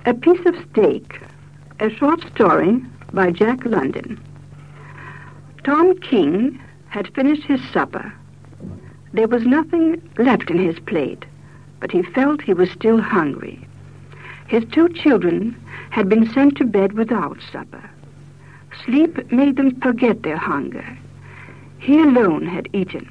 A Piece of Steak, a short story by Jack London. Tom King had finished his supper. There was nothing left in his plate, but he felt he was still hungry. His 2 children had been sent to bed without supper. Sleep made them forget their hunger. He alone had eaten.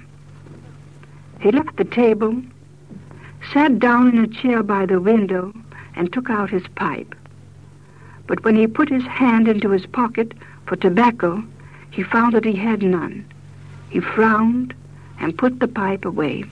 He left the table, sat down in a chair by the window, and took out his pipe. But when he put his hand into his pocket for tobacco, he found that he had none. He frowned and put the pipe away.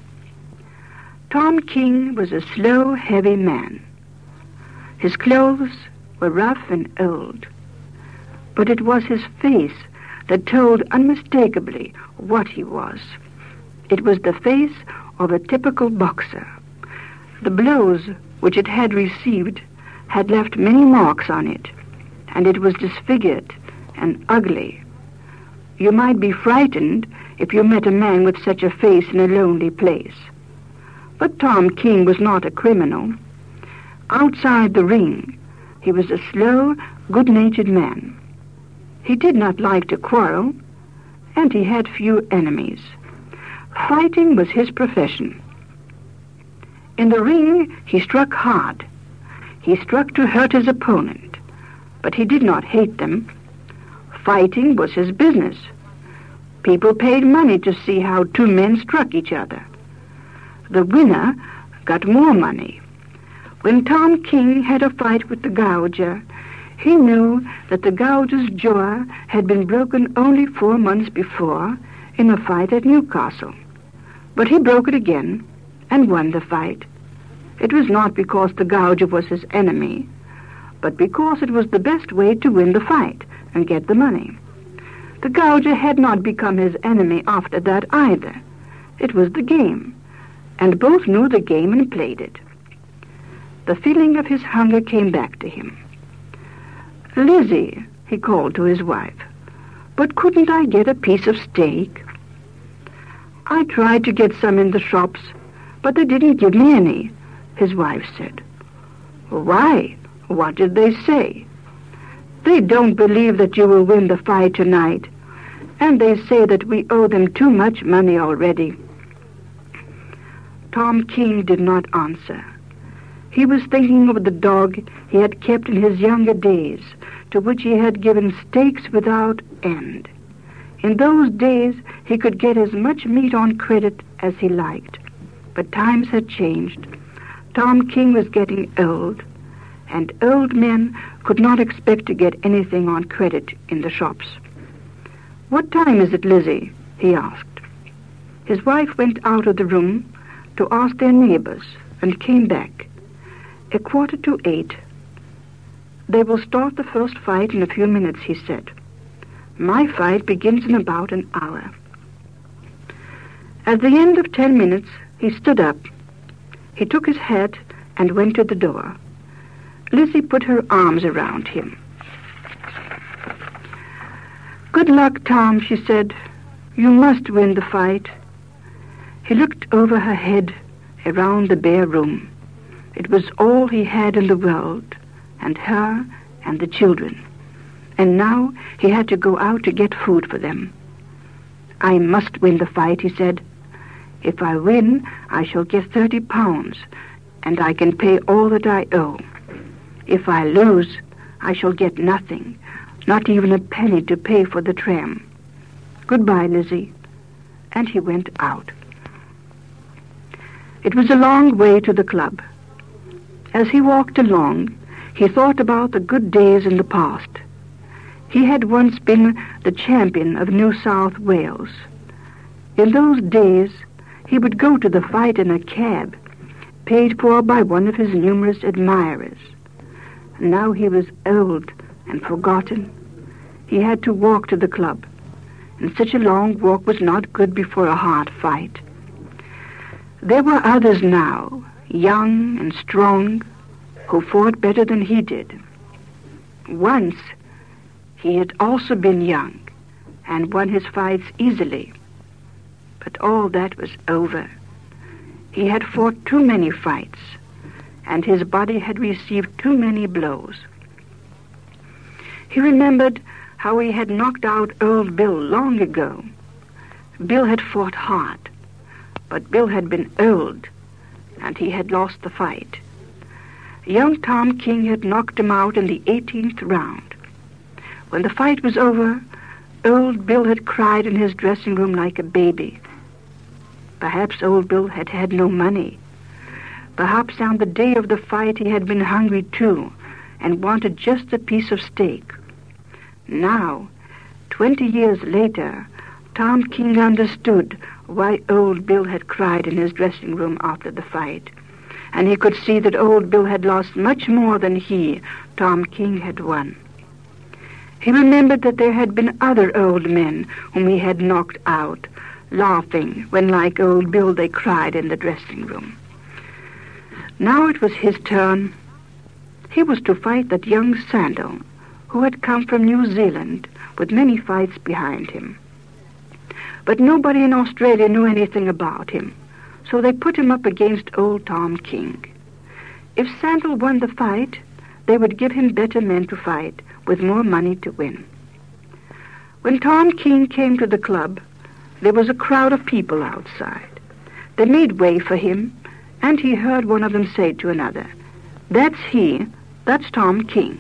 Tom King was a slow, heavy man. His clothes were rough and old, but it was his face that told unmistakably what he was. It was the face of a typical boxer. The blows which it had received had left many marks on it, and it was disfigured and ugly. You might be frightened if you met a man with such a face in a lonely place. But Tom King was not a criminal. Outside the ring, he was a slow, good-natured man. He did not like to quarrel, and he had few enemies. Fighting was his profession. In the ring, he struck hard. He struck to hurt his opponent, but he did not hate them. Fighting was his business. People paid money to see how 2 men struck each other. The winner got more money. When Tom King had a fight with the gouger, he knew that the gouger's jaw had been broken only 4 months before in a fight at Newcastle. But he broke it again and won the fight. It was not because the gouger was his enemy, but because it was the best way to win the fight and get the money. The gouger had not become his enemy after that either. It was the game, and both knew the game and played it. The feeling of his hunger came back to him. "Lizzie," he called to his wife, "but couldn't I get a piece of steak?" "I tried to get some in the shops, but they didn't give me any," his wife said. "Why? What did they say?" "They don't believe that you will win the fight tonight, and they say that we owe them too much money already." Tom King did not answer. He was thinking of the dog he had kept in his younger days, to which he had given steaks without end. In those days, he could get as much meat on credit as he liked. But times had changed. Tom King was getting old, and old men could not expect to get anything on credit in the shops. "What time is it, Lizzie?" he asked. His wife went out of the room to ask their neighbors and came back. 7:45. "They will start the first fight in a few minutes," he said. "My fight begins in about an hour." At the end of 10 minutes, he stood up. He took his hat and went to the door. Lizzie put her arms around him. "Good luck, Tom," she said. "You must win the fight." He looked over her head around the bare room. It was all he had in the world, and her and the children. And now he had to go out to get food for them. "I must win the fight," he said. "If I win, I shall get 30 pounds, and I can pay all that I owe. If I lose, I shall get nothing, not even a penny to pay for the tram. Goodbye, Lizzie." And he went out. It was a long way to the club. As he walked along, he thought about the good days in the past. He had once been the champion of New South Wales. In those days, he would go to the fight in a cab, paid for by one of his numerous admirers. Now he was old and forgotten. He had to walk to the club, and such a long walk was not good before a hard fight. There were others now, young and strong, who fought better than he did. Once, he had also been young and won his fights easily. But all that was over. He had fought too many fights, and his body had received too many blows. He remembered how he had knocked out Old Bill long ago. Bill had fought hard, but Bill had been old, and he had lost the fight. Young Tom King had knocked him out in the 18th round. When the fight was over, Old Bill had cried in his dressing room like a baby. Perhaps Old Bill had had no money. Perhaps on the day of the fight he had been hungry too and wanted just a piece of steak. Now, 20 years later, Tom King understood why Old Bill had cried in his dressing room after the fight, and he could see that Old Bill had lost much more than he, Tom King, had won. He remembered that there had been other old men whom he had knocked out, laughing when, like Old Bill, they cried in the dressing room. Now it was his turn. He was to fight that young Sandal, who had come from New Zealand with many fights behind him. But nobody in Australia knew anything about him, so they put him up against old Tom King. If Sandal won the fight, they would give him better men to fight, with more money to win. When Tom King came to the club, there was a crowd of people outside. They made way for him, and he heard one of them say to another, "That's he, that's Tom King."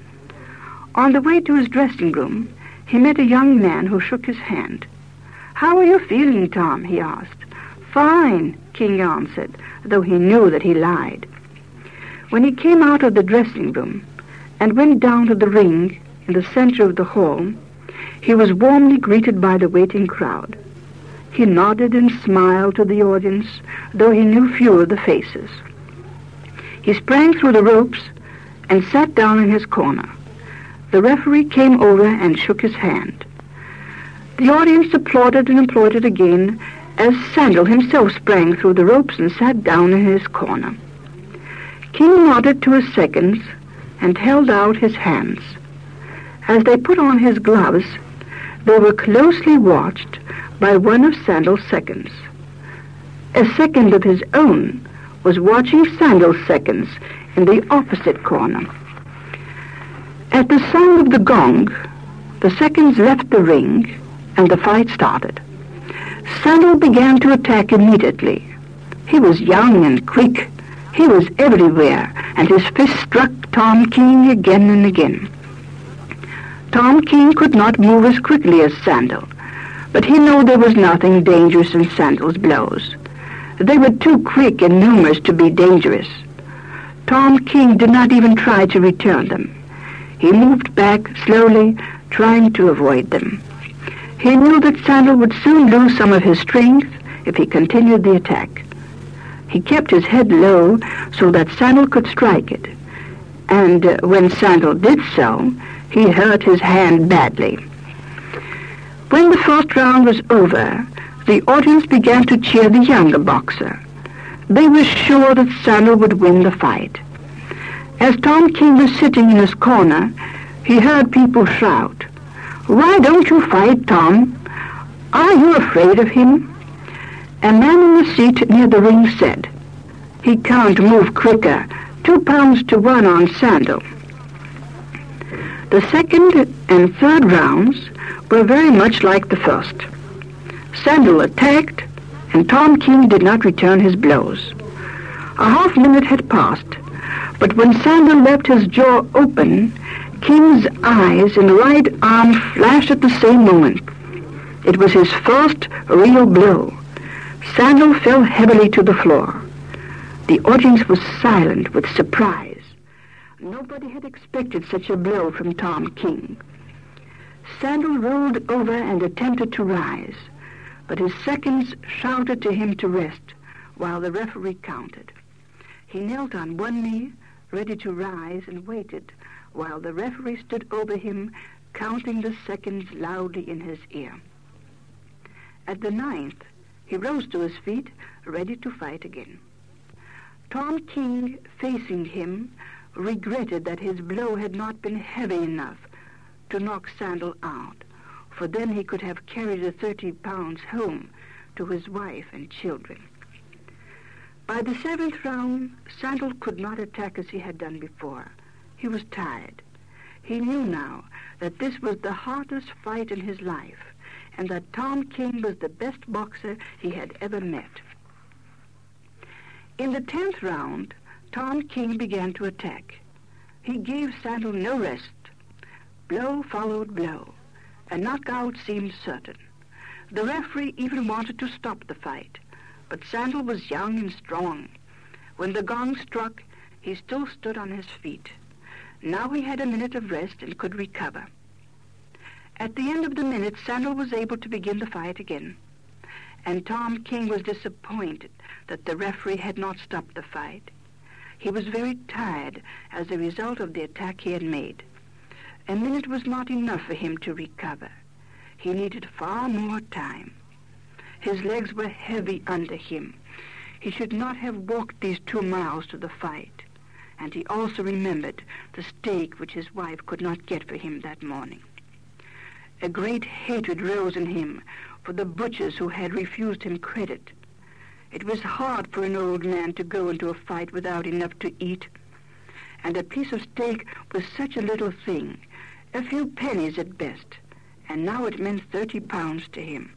On the way to his dressing room, he met a young man who shook his hand. "How are you feeling, Tom?" he asked. "Fine," King answered, though he knew that he lied. When he came out of the dressing room and went down to the ring in the center of the hall, he was warmly greeted by the waiting crowd. He nodded and smiled to the audience, though he knew few of the faces. He sprang through the ropes and sat down in his corner. The referee came over and shook his hand. The audience applauded and applauded again as Sandal himself sprang through the ropes and sat down in his corner. King nodded to his seconds and held out his hands. As they put on his gloves, they were closely watched by one of Sandal's seconds. A second of his own was watching Sandal's seconds in the opposite corner. At the sound of the gong, the seconds left the ring and the fight started. Sandal began to attack immediately. He was young and quick. He was everywhere, and his fist struck Tom King again and again. Tom King could not move as quickly as Sandal, but he knew there was nothing dangerous in Sandal's blows. They were too quick and numerous to be dangerous. Tom King did not even try to return them. He moved back slowly, trying to avoid them. He knew that Sandal would soon lose some of his strength if he continued the attack. He kept his head low so that Sandal could strike it, and when Sandal did so, he hurt his hand badly. When the first round was over, the audience began to cheer the younger boxer. They were sure that Sandal would win the fight. As Tom King was sitting in his corner, he heard people shout, "Why don't you fight, Tom? Are you afraid of him?" A man in the seat near the ring said, "He can't move quicker, 2 pounds to 1 on Sandal." The second and third rounds were very much like the first. Sandal attacked, and Tom King did not return his blows. A half-minute had passed, but when Sandal left his jaw open, King's eyes and right arm flashed at the same moment. It was his first real blow. Sandal fell heavily to the floor. The audience was silent with surprise. Nobody had expected such a blow from Tom King. Sandal rolled over and attempted to rise, but his seconds shouted to him to rest while the referee counted. He knelt on one knee, ready to rise, and waited while the referee stood over him, counting the seconds loudly in his ear. At the 9th, he rose to his feet, ready to fight again. Tom King, facing him, regretted that his blow had not been heavy enough to knock Sandal out, for then he could have carried the 30 pounds home to his wife and children. By the 7th round, Sandal could not attack as he had done before. He was tired. He knew now that this was the hardest fight in his life, and that Tom King was the best boxer he had ever met. In the 10th round, Tom King began to attack. He gave Sandal no rest. Blow followed blow. A knockout seemed certain. The referee even wanted to stop the fight, but Sandal was young and strong. When the gong struck, he still stood on his feet. Now he had a minute of rest and could recover. At the end of the minute, Sandal was able to begin the fight again, and Tom King was disappointed that the referee had not stopped the fight. He was very tired as a result of the attack he had made. A minute was not enough for him to recover. He needed far more time. His legs were heavy under him. He should not have walked these 2 miles to the fight. And he also remembered the steak which his wife could not get for him that morning. A great hatred rose in him for the butchers who had refused him credit. It was hard for an old man to go into a fight without enough to eat. And a piece of steak was such a little thing, a few pennies at best, and now it meant 30 pounds to him.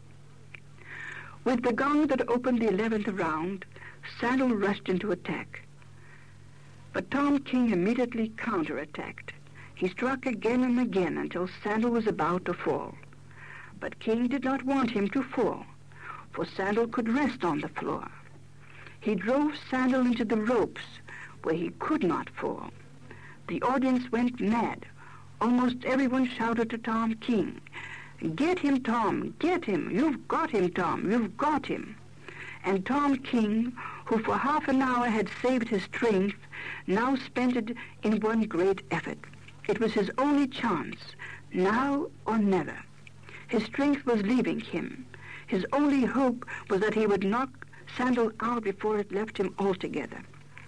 With the gong that opened the 11th round, Sandal rushed into attack. But Tom King immediately counterattacked. He struck again and again until Sandal was about to fall. But King did not want him to fall, for Sandal could rest on the floor. He drove Sandal into the ropes, where he could not fall. The audience went mad. Almost everyone shouted to Tom King, "Get him, Tom! Get him! You've got him, Tom! You've got him!" And Tom King, who for half an hour had saved his strength, now spent it in one great effort. It was his only chance, now or never. His strength was leaving him. His only hope was that he would knock Sandal out before it left him altogether.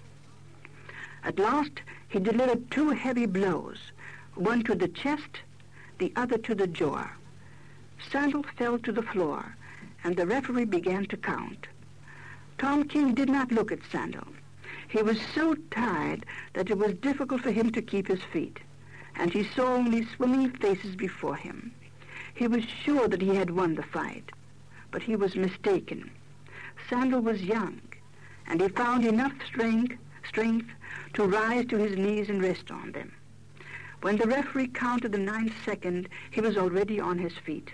At last, he delivered 2 heavy blows, one to the chest, the other to the jaw. Sandal fell to the floor, and the referee began to count. Tom King did not look at Sandal. He was so tired that it was difficult for him to keep his feet, and he saw only swimming faces before him. He was sure that he had won the fight, but he was mistaken. Sandal was young, and he found enough strength to rise to his knees and rest on them. When the referee counted the 9th second, he was already on his feet.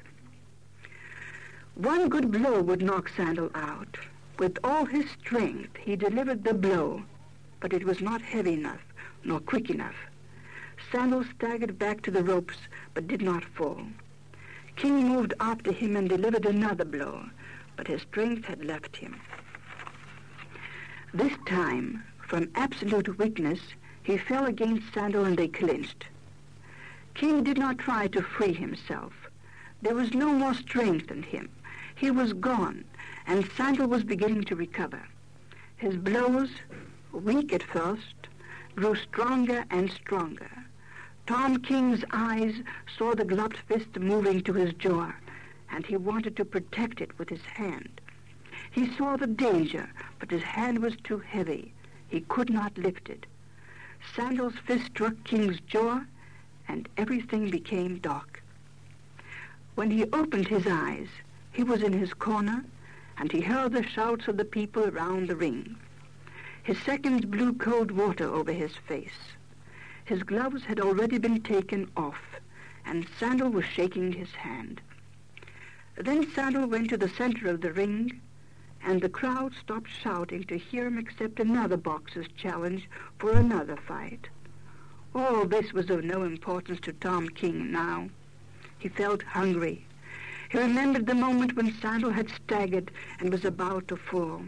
One good blow would knock Sandal out. With all his strength, he delivered the blow, but it was not heavy enough, nor quick enough. Sandal staggered back to the ropes, but did not fall. King moved after him and delivered another blow, but his strength had left him. This time, from absolute weakness, he fell against Sandal and they clinched. King did not try to free himself. There was no more strength in him. He was gone, and Sandal was beginning to recover. His blows, weak at first, grew stronger and stronger. Tom King's eyes saw the gloved fist moving to his jaw, and he wanted to protect it with his hand. He saw the danger, but his hand was too heavy. He could not lift it. Sandal's fist struck King's jaw, and everything became dark. When he opened his eyes, he was in his corner, and he heard the shouts of the people around the ring. His seconds blew cold water over his face. His gloves had already been taken off, and Sandal was shaking his hand. Then Sandal went to the center of the ring, and the crowd stopped shouting to hear him accept another boxer's challenge for another fight. All this was of no importance to Tom King now. He felt hungry. He remembered the moment when Sandal had staggered and was about to fall.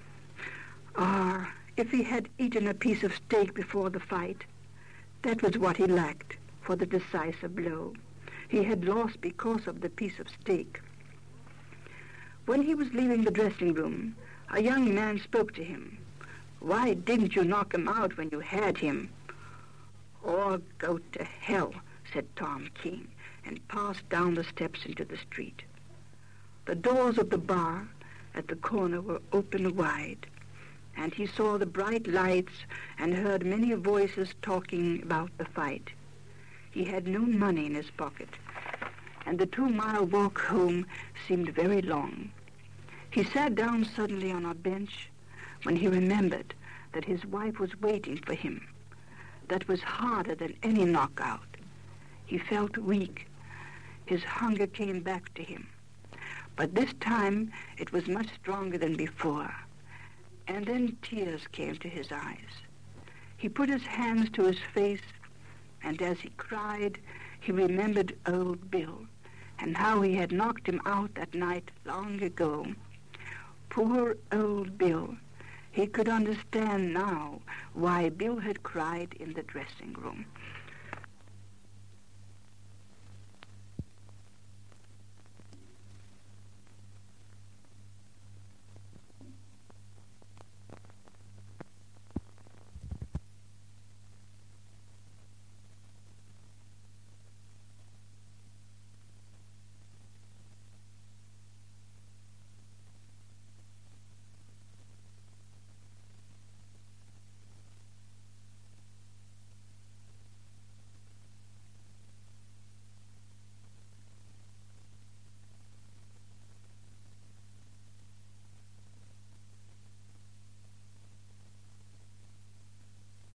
If he had eaten a piece of steak before the fight. That was what he lacked for the decisive blow. He had lost because of the piece of steak. When he was leaving the dressing room, a young man spoke to him. "Why didn't you knock him out when you had him?" "Oh, go to hell," said Tom King, and passed down the steps into the street. The doors of the bar at the corner were open wide. and he saw the bright lights and heard many voices talking about the fight. He had no money in his pocket, and the 2-mile walk home seemed very long. He sat down suddenly on a bench when he remembered that his wife was waiting for him. That was harder than any knockout. He felt weak. His hunger came back to him. But this time it was much stronger than before. And then tears came to his eyes. He put his hands to his face, and as he cried, he remembered old Bill and how he had knocked him out that night long ago. Poor old Bill. He could understand now why Bill had cried in the dressing room.